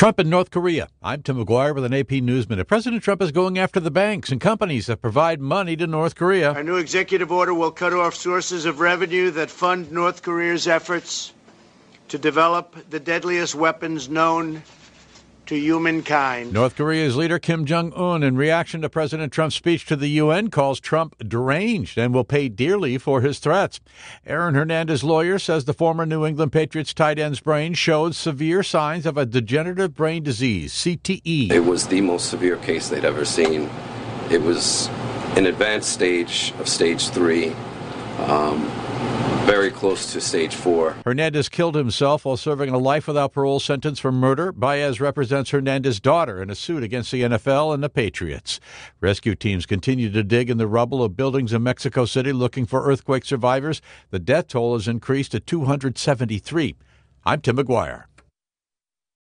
Trump in North Korea. I'm Tim McGuire with an AP News Minute. President Trump is going after the banks and companies that provide money to North Korea. Our new executive order will cut off sources of revenue that fund North Korea's efforts to develop the deadliest weapons known to humankind. North Korea's leader Kim Jong-un, in reaction to President Trump's speech to the UN, calls Trump deranged and will pay dearly for his threats. Aaron Hernandez, lawyer, says the former New England Patriots tight end's brain showed severe signs of a degenerative brain disease, CTE. It was the most severe case they'd ever seen. It was an advanced stage of stage 3. Very close to stage 4. Hernandez killed himself while serving a life without parole sentence for murder. Baez represents Hernandez's daughter in a suit against the NFL and the Patriots. Rescue teams continue to dig in the rubble of buildings in Mexico City looking for earthquake survivors. The death toll has increased to 273. I'm Tim McGuire.